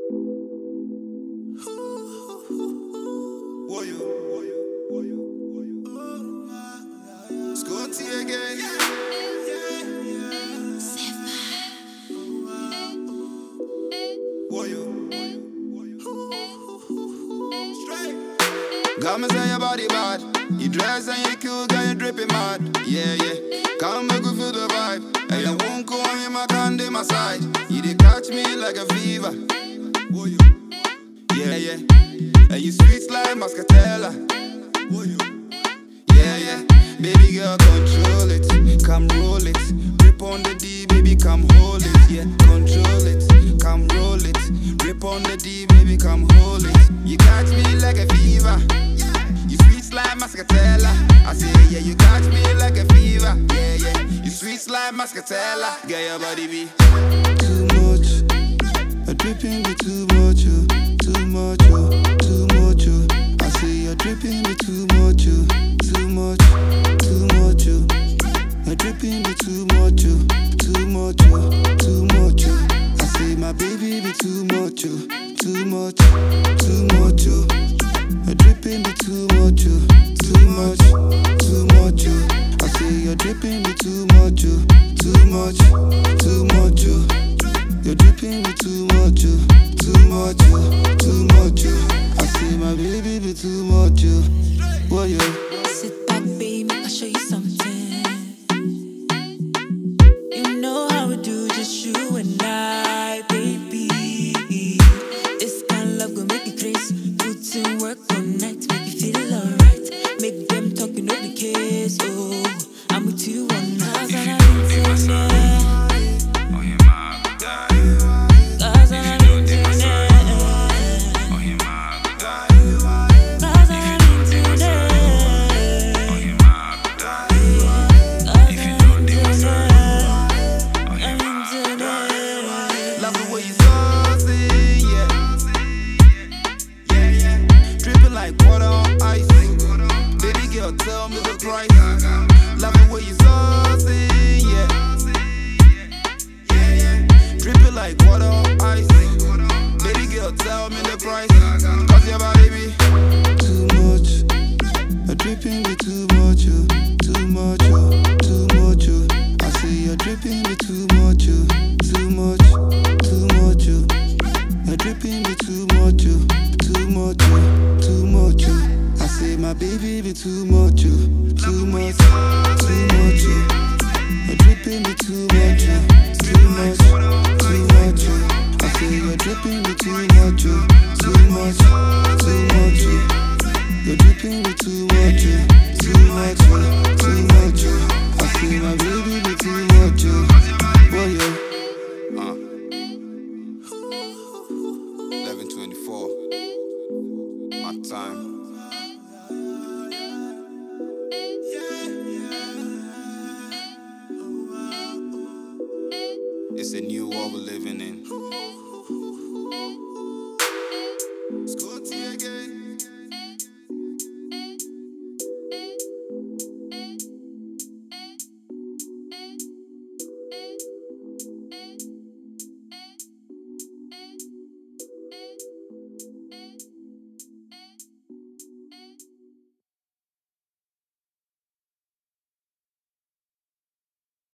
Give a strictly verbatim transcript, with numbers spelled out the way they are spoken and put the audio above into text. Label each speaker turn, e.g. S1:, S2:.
S1: Warrior, warrior, warrior, warrior. Scotty again. Warrior, warrior, warrior. Straight. Got me say your body bad. You dress and you cool, got you dripping mad. Yeah, yeah. Come make me feel the vibe. Hey, I won't go on in my hand in my side. You did catch me like a fever. Warrior. Yeah, yeah. And you sweet like Muscatella. Yeah, yeah. Baby girl, control it. Come roll it. Rip on the D, baby, come hold it. Yeah, control it. Come roll it. Rip on the D, baby, come hold it. You catch me like a fever. You sweet like Muscatella. I say, yeah, you catch me like a fever. Yeah, yeah. You sweet like Muscatella. Get your body be too much. A dripping be too much, oh. Too much, oh. Too much, oh. I say you're dripping be too much, oh. Too much, too much, oh. You're dripping be too much, oh. Too much, oh. Too much, oh. I say my baby be too much, oh. Too much, too much, oh. You're dripping be too much, oh. Too much, too much, oh. I say you're dripping be too much, oh. Too much, too much, oh. You're dripping be too much, oh. Too much, oh. Too much, oh. I say my baby be too much, oh. Whoa, yeah.
S2: Sit back, baby, make I show you something. You know how we do, just you and I, baby. This kind of love gon' make you crazy. Put in work all night, make you feel alright. Make them talk, you know the case. Oh, I'm with you all night.
S3: If you don't take my side, oh yeah, my God.
S2: Cause I'm
S3: If you don't take my side, oh yeah, my God. If you don't take my side, oh yeah, my God. If you don't take my side, oh yeah, my God.
S1: Love the way you saucy, yeah. Yeah, yeah. Dripping like water on ice. Baby girl, tell me the price. Love the way you saucy, yeah. Yeah, yeah. Dripping like water on ice. Baby girl, tell me the price. Cause your body be too much. A dripping be too much, oh. Too much, oh. Too much, oh. I say you're dripping be too much, oh. Too much, too much, oh. You're dripping be too much, oh. Too much, oh. Too much, oh. I say my baby be too much, oh. Too much, too much, oh. You're dripping be too much, oh. Too much, too much, oh. I say you're dripping be too much, oh. Too much, too much, oh. You're dripping be too much, oh. Too much, oh. Too much, oh. I say my baby be too much, oh. Boy, yeah. Uh. eleven twenty-four. My time. It's a new world we're living in.